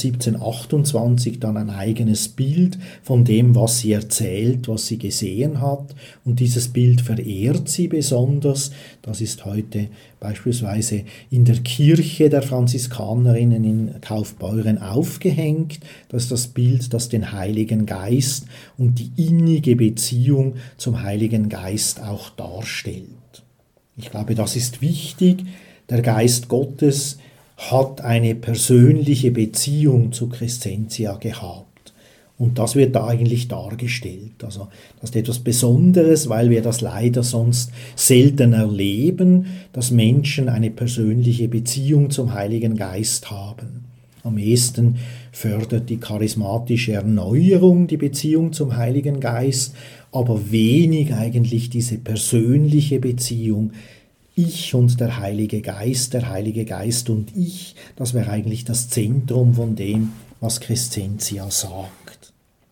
1728 dann ein eigenes Bild von dem, was sie erzählt, was sie gesehen hat, und dieses Bild verehrt sie besonders. Das ist heute beispielsweise in der Kirche der Franziskanerinnen in Kaufbeuren aufgehängt. Das ist das Bild, das den Heiligen Geist und die innige Beziehung zum Heiligen Geist auch darstellt. Ich glaube, das ist wichtig. Der Geist Gottes hat eine persönliche Beziehung zu Crescentia gehabt. Und das wird da eigentlich dargestellt. Also das ist etwas Besonderes, weil wir das leider sonst selten erleben, dass Menschen eine persönliche Beziehung zum Heiligen Geist haben. Am ehesten fördert die charismatische Erneuerung die Beziehung zum Heiligen Geist, aber wenig eigentlich diese persönliche Beziehung. Ich und der Heilige Geist und ich, das wäre eigentlich das Zentrum von dem, was Crescentia sagt.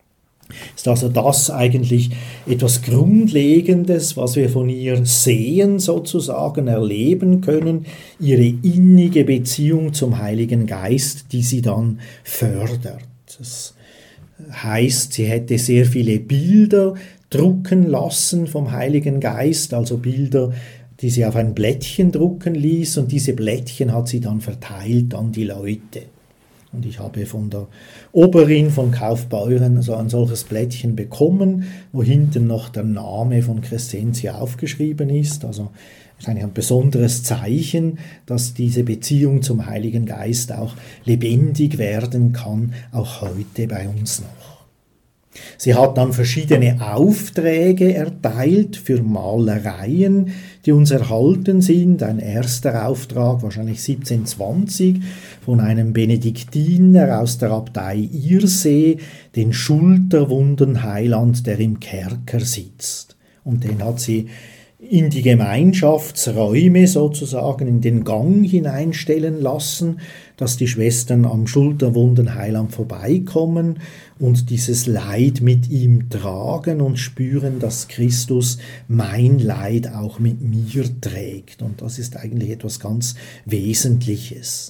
Ist also das eigentlich etwas Grundlegendes, was wir von ihr sehen, sozusagen erleben können, ihre innige Beziehung zum Heiligen Geist, die sie dann fördert. Das heißt, sie hätte sehr viele Bilder drucken lassen vom Heiligen Geist, also Bilder, die sie auf ein Blättchen drucken ließ, und diese Blättchen hat sie dann verteilt an die Leute. Und ich habe von der Oberin von Kaufbeuren so ein solches Blättchen bekommen, wo hinten noch der Name von Crescentia aufgeschrieben ist. Also ist eigentlich ein besonderes Zeichen, dass diese Beziehung zum Heiligen Geist auch lebendig werden kann, auch heute bei uns noch. Sie hat dann verschiedene Aufträge erteilt für Malereien, die uns erhalten sind. Ein erster Auftrag, wahrscheinlich 1720, von einem Benediktiner aus der Abtei Irsee, den Schulterwundenheiland, der im Kerker sitzt. Und den hat sie in die Gemeinschaftsräume sozusagen, in den Gang hineinstellen lassen, dass die Schwestern am Schulterwundenheiland vorbeikommen und dieses Leid mit ihm tragen und spüren, dass Christus mein Leid auch mit mir trägt. Und das ist eigentlich etwas ganz Wesentliches.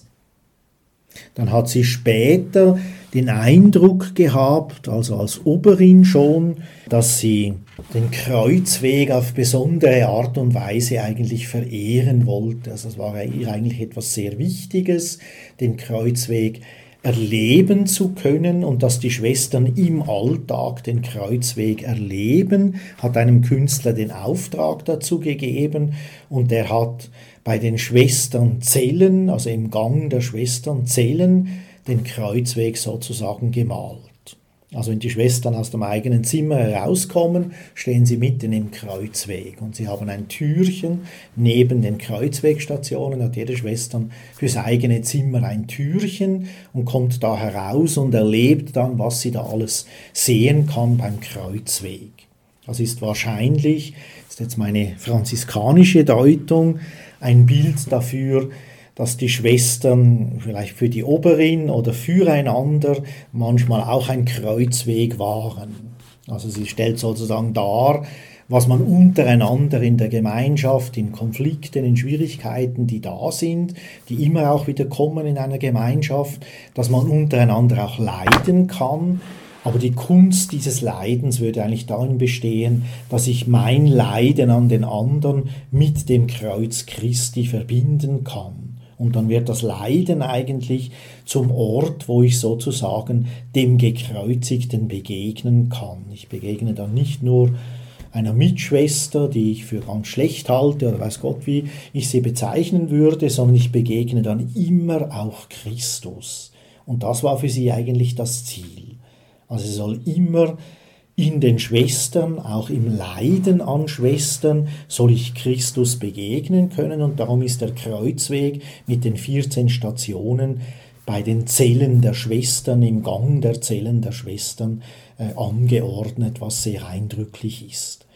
Dann hat sie später den Eindruck gehabt, also als Oberin schon, dass sie den Kreuzweg auf besondere Art und Weise eigentlich verehren wollte. Also es war ihr eigentlich etwas sehr Wichtiges, den Kreuzweg erleben zu können, und dass die Schwestern im Alltag den Kreuzweg erleben, hat einem Künstler den Auftrag dazu gegeben, und der hat bei den Schwesternzellen, also im Gang der Schwesternzellen, den Kreuzweg sozusagen gemalt. Also wenn die Schwestern aus dem eigenen Zimmer herauskommen, stehen sie mitten im Kreuzweg, und sie haben ein Türchen neben den Kreuzwegstationen, hat jede Schwester fürs eigene Zimmer ein Türchen und kommt da heraus und erlebt dann, was sie da alles sehen kann beim Kreuzweg. Das ist wahrscheinlich, das ist jetzt meine franziskanische Deutung, ein Bild dafür, dass die Schwestern vielleicht für die Oberin oder füreinander manchmal auch ein Kreuzweg waren. Also sie stellt sozusagen dar, was man untereinander in der Gemeinschaft, in Konflikten, in Schwierigkeiten, die da sind, die immer auch wieder kommen in einer Gemeinschaft, dass man untereinander auch leiden kann. Aber die Kunst dieses Leidens würde eigentlich darin bestehen, dass ich mein Leiden an den anderen mit dem Kreuz Christi verbinden kann. Und dann wird das Leiden eigentlich zum Ort, wo ich sozusagen dem Gekreuzigten begegnen kann. Ich begegne dann nicht nur einer Mitschwester, die ich für ganz schlecht halte oder weiß Gott, wie ich sie bezeichnen würde, sondern ich begegne dann immer auch Christus. Und das war für sie eigentlich das Ziel. Also sie soll immer in den Schwestern, auch im Leiden an Schwestern, soll ich Christus begegnen können, und darum ist der Kreuzweg mit den 14 Stationen bei den Zellen der Schwestern, im Gang der Zellen der Schwestern angeordnet, was sehr eindrücklich ist.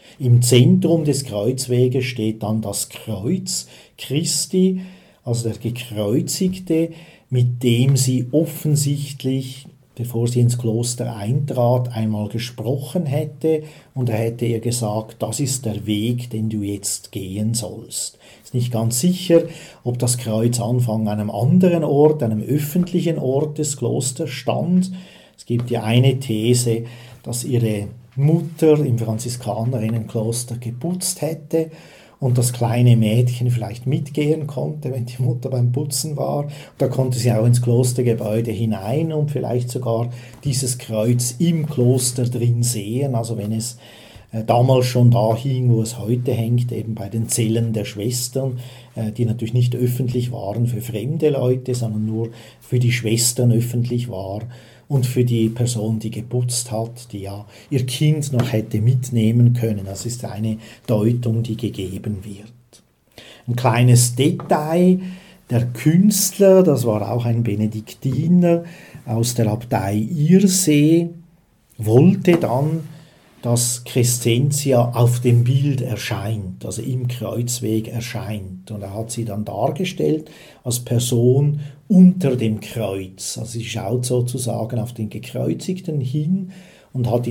Im Zentrum des Kreuzweges steht dann das Kreuz Christi, also der Gekreuzigte, mit dem sie offensichtlich, bevor sie ins Kloster eintrat, einmal gesprochen hätte und er hätte ihr gesagt, das ist der Weg, den du jetzt gehen sollst. Ist nicht ganz sicher, ob das Kreuz Anfang an einem anderen Ort, einem öffentlichen Ort des Klosters stand. Es gibt ja eine These, dass ihre Mutter im Franziskanerrinnenkloster geputzt hätte und das kleine Mädchen vielleicht mitgehen konnte, wenn die Mutter beim Putzen war. Da konnte sie auch ins Klostergebäude hinein und vielleicht sogar dieses Kreuz im Kloster drin sehen, also wenn es damals schon da hing, wo es heute hängt, eben bei den Zellen der Schwestern, die natürlich nicht öffentlich waren für fremde Leute, sondern nur für die Schwestern öffentlich war und für die Person, die geputzt hat, die ja ihr Kind noch hätte mitnehmen können. Das ist eine Deutung, die gegeben wird. Ein kleines Detail, der Künstler, das war auch ein Benediktiner aus der Abtei Irsee, wollte dann, dass Crescentia auf dem Bild erscheint, also im Kreuzweg erscheint. Und er hat sie dann dargestellt als Person unter dem Kreuz. Also sie schaut sozusagen auf den Gekreuzigten hin und hat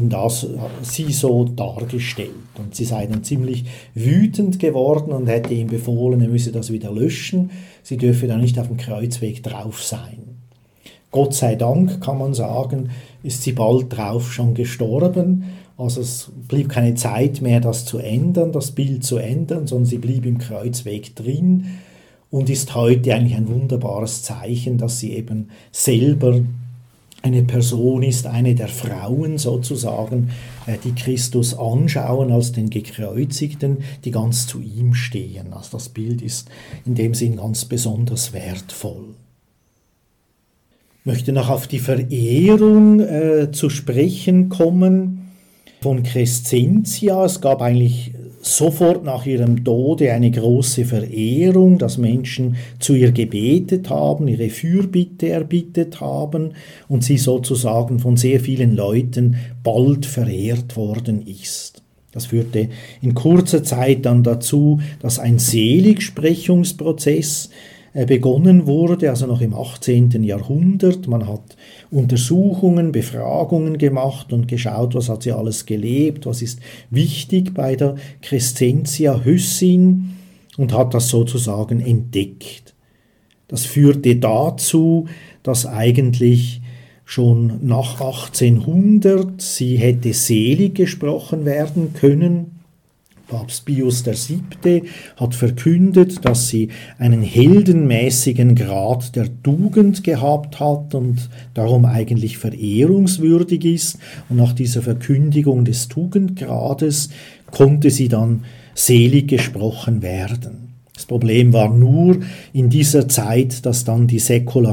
sie so dargestellt. Und sie sei dann ziemlich wütend geworden und hätte ihm befohlen, er müsse das wieder löschen. Sie dürfe dann nicht auf dem Kreuzweg drauf sein. Gott sei Dank, kann man sagen, ist sie bald drauf schon gestorben. Also es blieb keine Zeit mehr, das zu ändern, das Bild zu ändern, sondern sie blieb im Kreuzweg drin und ist heute eigentlich ein wunderbares Zeichen, dass sie eben selber eine Person ist, eine der Frauen sozusagen, die Christus anschauen als den Gekreuzigten, die ganz zu ihm stehen. Also das Bild ist in dem Sinn ganz besonders wertvoll. Ich möchte noch auf die Verehrung zu sprechen kommen von Crescentia. Es gab eigentlich sofort nach ihrem Tode eine große Verehrung, dass Menschen zu ihr gebetet haben, ihre Fürbitte erbittet haben und sie sozusagen von sehr vielen Leuten bald verehrt worden ist. Das führte in kurzer Zeit dann dazu, dass ein Seligsprechungsprozess begonnen wurde, also noch im 18. Jahrhundert. Man hat Untersuchungen, Befragungen gemacht und geschaut, was hat sie alles gelebt, was ist wichtig bei der Crescentia Hüssin und hat das sozusagen entdeckt. Das führte dazu, dass eigentlich schon nach 1800 sie hätte selig gesprochen werden können. Papst Pius VII. Hat verkündet, dass sie einen heldenmäßigen Grad der Tugend gehabt hat und darum eigentlich verehrungswürdig ist. Und nach dieser Verkündigung des Tugendgrades konnte sie dann selig gesprochen werden. Das Problem war nur in dieser Zeit, dass dann die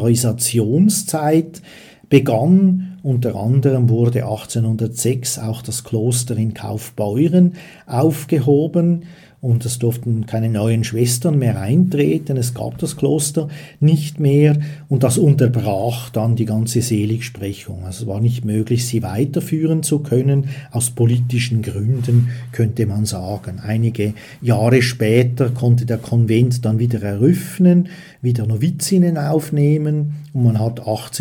Säkularisationszeit begann. Unter anderem wurde 1806 auch das Kloster in Kaufbeuren aufgehoben und es durften keine neuen Schwestern mehr eintreten, es gab das Kloster nicht mehr und das unterbrach dann die ganze Seligsprechung. Also es war nicht möglich, sie weiterführen zu können, aus politischen Gründen könnte man sagen. Einige Jahre später konnte der Konvent dann wieder eröffnen, wieder Novizinnen aufnehmen und man hat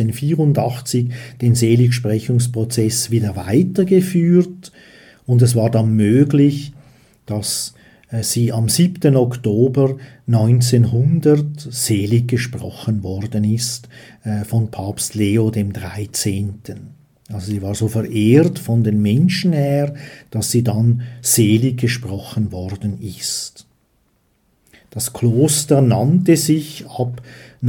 1884 den Seligsprechungsprozess wieder weitergeführt und es war dann möglich, dass sie am 7. Oktober 1900 selig gesprochen worden ist von Papst Leo XIII. Also sie war so verehrt von den Menschen her, dass sie dann selig gesprochen worden ist. Das Kloster nannte sich ab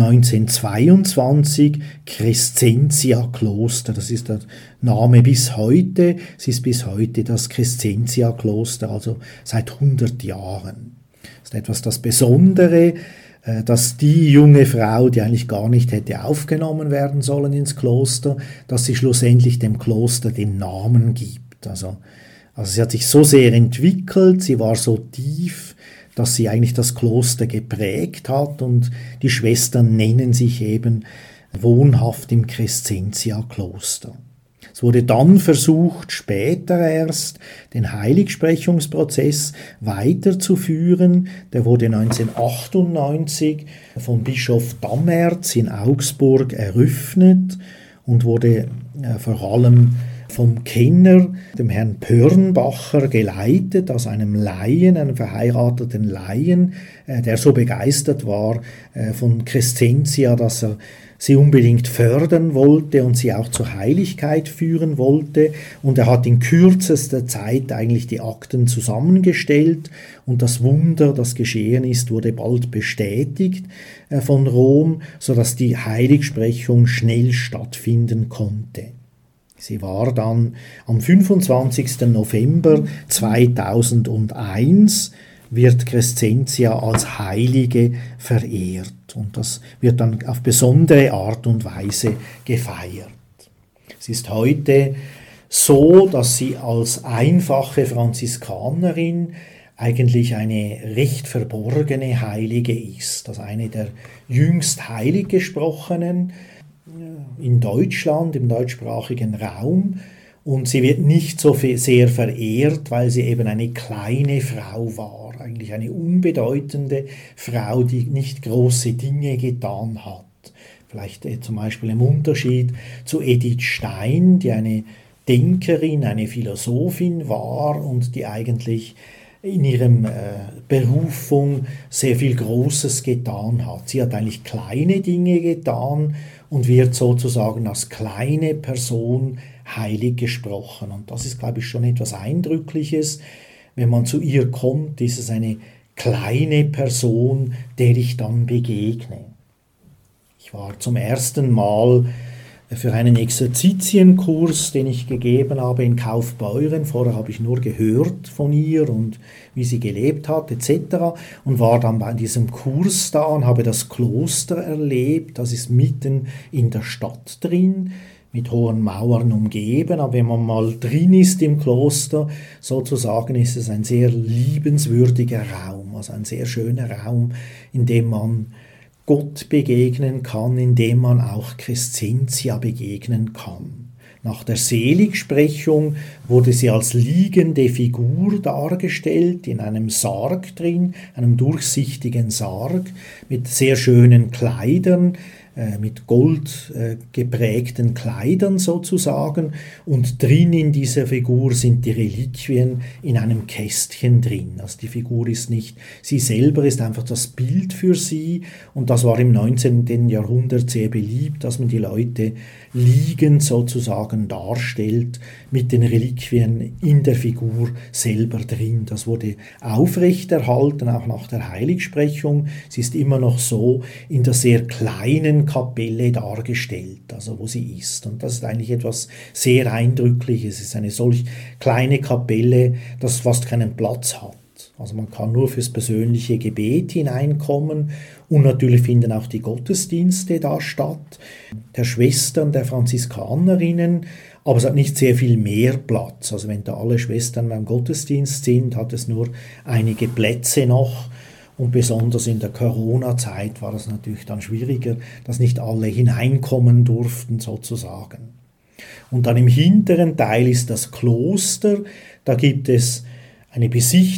1922 Crescentia-Kloster. Das ist der Name bis heute. Es ist bis heute das Crescentia-Kloster, also seit 100 Jahren. Das ist etwas das Besondere, dass die junge Frau, die eigentlich gar nicht hätte aufgenommen werden sollen ins Kloster, dass sie schlussendlich dem Kloster den Namen gibt. Also sie hat sich so sehr entwickelt, sie war so tief, dass sie eigentlich das Kloster geprägt hat und die Schwestern nennen sich eben wohnhaft im Crescentia-Kloster. Es wurde dann versucht, später erst den Heiligsprechungsprozess weiterzuführen. Der wurde 1998 vom Bischof Dammerz in Augsburg eröffnet und wurde vor allem vom Kenner, dem Herrn Pörnbacher, geleitet, aus einem Laien, einem verheirateten Laien, der so begeistert war von Crescentia, dass er sie unbedingt fördern wollte und sie auch zur Heiligkeit führen wollte. Und er hat in kürzester Zeit eigentlich die Akten zusammengestellt und das Wunder, das geschehen ist, wurde bald bestätigt von Rom, sodass die Heiligsprechung schnell stattfinden konnte. Sie war dann am 25. November 2001 wird Crescentia als Heilige verehrt und das wird dann auf besondere Art und Weise gefeiert. Es ist heute so, dass sie als einfache Franziskanerin eigentlich eine recht verborgene Heilige ist, also eine der jüngst heilig gesprochenen in Deutschland, im deutschsprachigen Raum. Und sie wird nicht so sehr verehrt, weil sie eben eine kleine Frau war, eigentlich eine unbedeutende Frau, die nicht große Dinge getan hat. Vielleicht zum Beispiel im Unterschied zu Edith Stein, die eine Denkerin, eine Philosophin war und die eigentlich in ihrem Berufung sehr viel Großes getan hat. Sie hat eigentlich kleine Dinge getan und wird sozusagen als kleine Person heilig gesprochen. Und das ist, glaube ich, schon etwas Eindrückliches. Wenn man zu ihr kommt, ist es eine kleine Person, der ich dann begegne. Ich war zum ersten Mal für einen Exerzitienkurs, den ich gegeben habe in Kaufbeuren. Vorher habe ich nur gehört von ihr und wie sie gelebt hat etc. und war dann bei diesem Kurs da und habe das Kloster erlebt. Das ist mitten in der Stadt drin, mit hohen Mauern umgeben. Aber wenn man mal drin ist im Kloster, sozusagen, ist es ein sehr liebenswürdiger Raum, also ein sehr schöner Raum, in dem man Gott begegnen kann, indem man auch Crescentia begegnen kann. Nach der Seligsprechung wurde sie als liegende Figur dargestellt, in einem Sarg drin, einem durchsichtigen Sarg mit sehr schönen Kleidern, mit Gold geprägten Kleidern sozusagen, und drin in dieser Figur sind die Reliquien in einem Kästchen drin. Also die Figur ist nicht, sie selber ist einfach das Bild für sie, und das war im 19. Jahrhundert sehr beliebt, dass man die Leute liegend sozusagen darstellt, mit den Reliquien in der Figur selber drin. Das wurde aufrechterhalten, auch nach der Heiligsprechung. Sie ist immer noch so in der sehr kleinen Kapelle dargestellt, also wo sie ist. Und das ist eigentlich etwas sehr Eindrückliches. Es ist eine solch kleine Kapelle, dass fast keinen Platz hat. Also man kann nur fürs persönliche Gebet hineinkommen, und natürlich finden auch die Gottesdienste da statt, der Schwestern, der Franziskanerinnen, aber es hat nicht sehr viel mehr Platz. Also wenn da alle Schwestern beim Gottesdienst sind, hat es nur einige Plätze noch. Und besonders in der Corona-Zeit war es natürlich dann schwieriger, dass nicht alle hineinkommen durften sozusagen. Und dann im hinteren Teil ist das Kloster. Da gibt es eine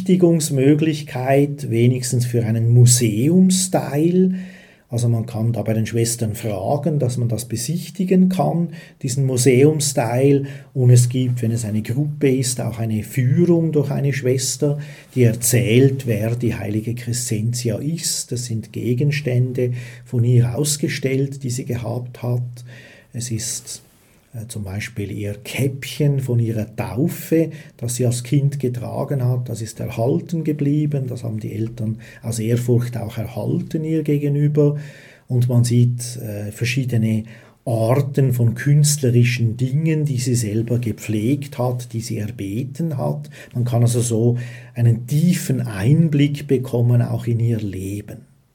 Besichtigungsmöglichkeit, wenigstens für einen Museumsteil. Also man kann da bei den Schwestern fragen, dass man das besichtigen kann, diesen Museumsteil. Und es gibt, wenn es eine Gruppe ist, auch eine Führung durch eine Schwester, die erzählt, wer die heilige Crescentia ist. Das sind Gegenstände von ihr ausgestellt, die sie gehabt hat. Es ist zum Beispiel ihr Käppchen von ihrer Taufe, das sie als Kind getragen hat, das ist erhalten geblieben, das haben die Eltern aus Ehrfurcht auch erhalten ihr gegenüber, und man sieht verschiedene Arten von künstlerischen Dingen, die sie selber gepflegt hat, die sie erbeten hat. Man kann also so einen tiefen Einblick bekommen, auch in ihr Leben.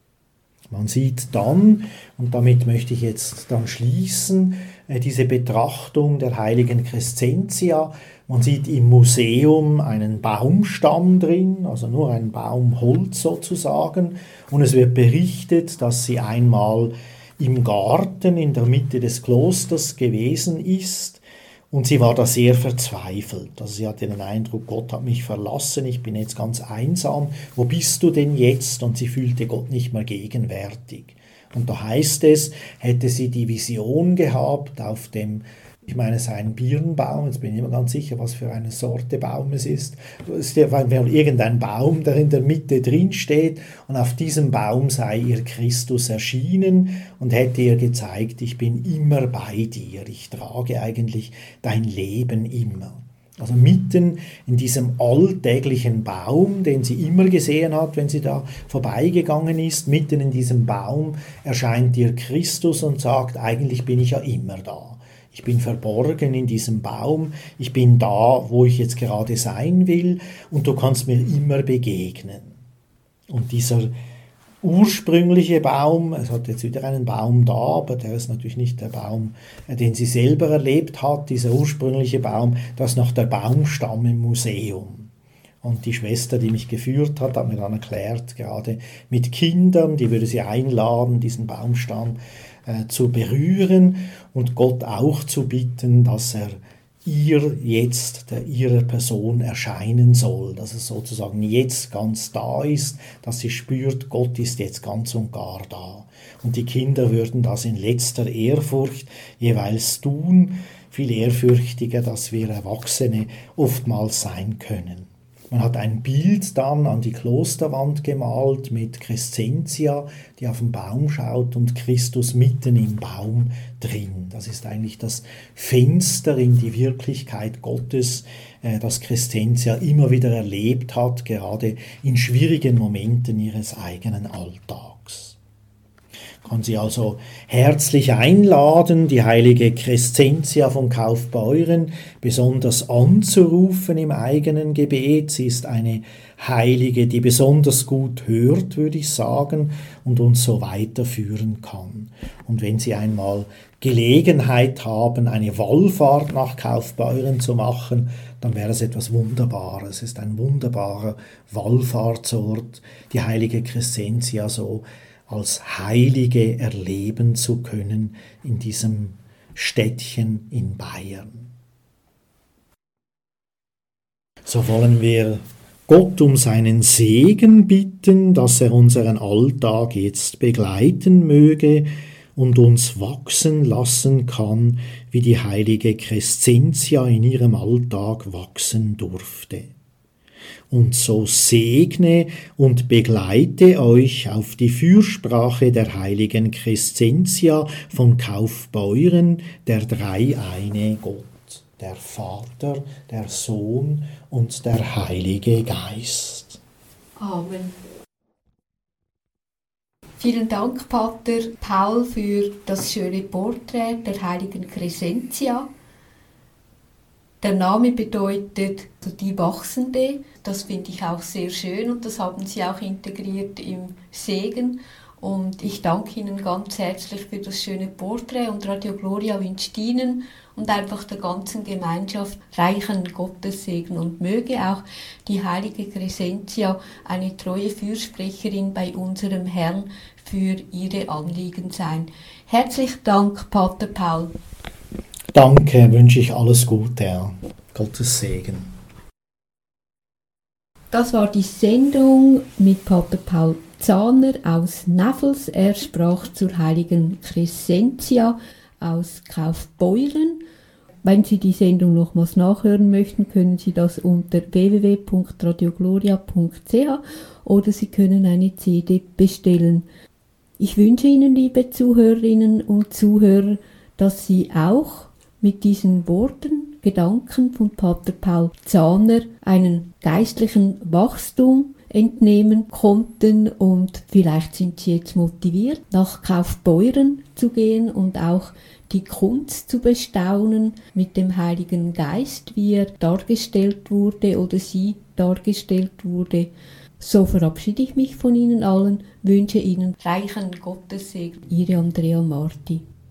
Man sieht dann, und damit möchte ich jetzt dann schließen, diese Betrachtung der heiligen Crescentia. Man sieht im Museum einen Baumstamm drin, also nur ein Baumholz sozusagen, und es wird berichtet, dass sie einmal im Garten in der Mitte des Klosters gewesen ist Und sie war da sehr verzweifelt. Also sie hatte den Eindruck, Gott hat mich verlassen, ich bin jetzt ganz einsam. Wo bist du denn jetzt? Und sie fühlte Gott nicht mehr gegenwärtig. Und da heißt es, hätte sie die Vision gehabt auf dem, ich meine, es ist ein Birnbaum, jetzt bin ich nicht mehr ganz sicher, was für eine Sorte Baum es ist. Es ist irgendein Baum, der in der Mitte drin steht, und auf diesem Baum sei ihr Christus erschienen und hätte ihr gezeigt, ich bin immer bei dir, ich trage eigentlich dein Leben immer. Also mitten in diesem alltäglichen Baum, den sie immer gesehen hat, wenn sie da vorbeigegangen ist, mitten in diesem Baum erscheint ihr Christus und sagt, eigentlich bin ich ja immer da. Ich bin verborgen in diesem Baum, ich bin da, wo ich jetzt gerade sein will, und du kannst mir immer begegnen. Und dieser ursprüngliche Baum, es hat jetzt wieder einen Baum da, aber der ist natürlich nicht der Baum, den sie selber erlebt hat, dieser ursprüngliche Baum, das ist noch der Baumstamm im Museum. Und die Schwester, die mich geführt hat mir dann erklärt, gerade mit Kindern, die würde sie einladen, diesen Baumstamm zu berühren und Gott auch zu bitten, dass er ihrer Person erscheinen soll, dass es sozusagen jetzt ganz da ist, dass sie spürt, Gott ist jetzt ganz und gar da. Und die Kinder würden das in letzter Ehrfurcht jeweils tun, viel ehrfürchtiger, dass wir Erwachsene oftmals sein können. Man hat ein Bild dann an die Klosterwand gemalt mit Crescentia, die auf den Baum schaut, und Christus mitten im Baum drin. Das ist eigentlich das Fenster in die Wirklichkeit Gottes, das Crescentia immer wieder erlebt hat, gerade in schwierigen Momenten ihres eigenen Alltags. Kann sie also herzlich einladen, die heilige Crescentia von Kaufbeuren besonders anzurufen im eigenen Gebet. Sie ist eine Heilige, die besonders gut hört, würde ich sagen, und uns so weiterführen kann. Und wenn Sie einmal Gelegenheit haben, eine Wallfahrt nach Kaufbeuren zu machen, dann wäre es etwas Wunderbares. Es ist ein wunderbarer Wallfahrtsort, die heilige Crescentia so als Heilige erleben zu können in diesem Städtchen in Bayern. So wollen wir Gott um seinen Segen bitten, dass er unseren Alltag jetzt begleiten möge und uns wachsen lassen kann, wie die heilige Crescentia in ihrem Alltag wachsen durfte. Und so segne und begleite euch auf die Fürsprache der heiligen Crescentia von Kaufbeuren, der dreieine Gott, der Vater, der Sohn und der Heilige Geist. Amen. Vielen Dank, Pater Paul, für das schöne Porträt der heiligen Crescentia. Der Name bedeutet die Wachsende. Das finde ich auch sehr schön und das haben Sie auch integriert im Segen. Und ich danke Ihnen ganz herzlich für das schöne Porträt, und Radio Gloria wünscht Ihnen und einfach der ganzen Gemeinschaft reichen Gottessegen, und möge auch die heilige Crescentia eine treue Fürsprecherin bei unserem Herrn für Ihre Anliegen sein. Herzlichen Dank, Pater Paul. Danke, wünsche ich alles Gute, ja. Gottes Segen. Das war die Sendung mit Pater Paul Zahner aus Neffels. Er sprach zur heiligen Crescentia aus Kaufbeuren. Wenn Sie die Sendung nochmals nachhören möchten, können Sie das unter www.radiogloria.ch oder Sie können eine CD bestellen. Ich wünsche Ihnen, liebe Zuhörerinnen und Zuhörer, dass Sie auch mit diesen Worten, Gedanken von Pater Paul Zahner einen geistlichen Wachstum entnehmen konnten, und vielleicht sind Sie jetzt motiviert, nach Kaufbeuren zu gehen und auch die Kunst zu bestaunen mit dem Heiligen Geist, wie er dargestellt wurde oder sie dargestellt wurde. So verabschiede ich mich von Ihnen allen, wünsche Ihnen reichen Gottessegen. Ihre Andrea Marti.